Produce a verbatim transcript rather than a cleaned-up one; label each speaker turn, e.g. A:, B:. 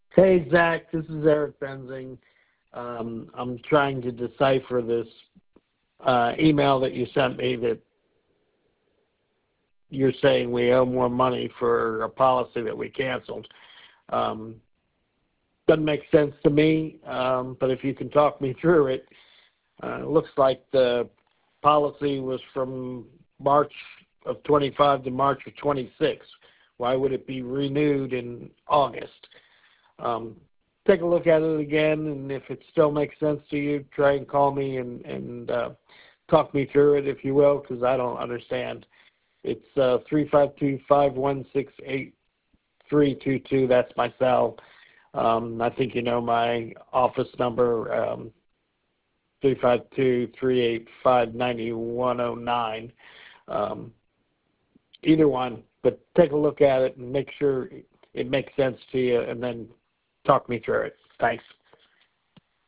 A: Hey, Zach, this is Eric Benzing. Um, I'm trying to decipher this uh, email that you sent me that you're saying we owe more money for a policy that we canceled. Um, doesn't make sense to me, um, but if you can talk me through it, uh, it looks like the policy was from March of twenty-five to March of twenty-six. Why would it be renewed in August? Um, take a look at it again, and if it still makes sense to you, try and call me and, and uh, talk me through it, if you will, because I don't understand. It's uh, three five two, five one six, eight three two two. That's my cell. Um, I think you know my office number, um, three five two, three eight five, nine one zero nine. Um, either one, but take a look at it and make sure it makes sense to you, and then talk me through it. Thanks.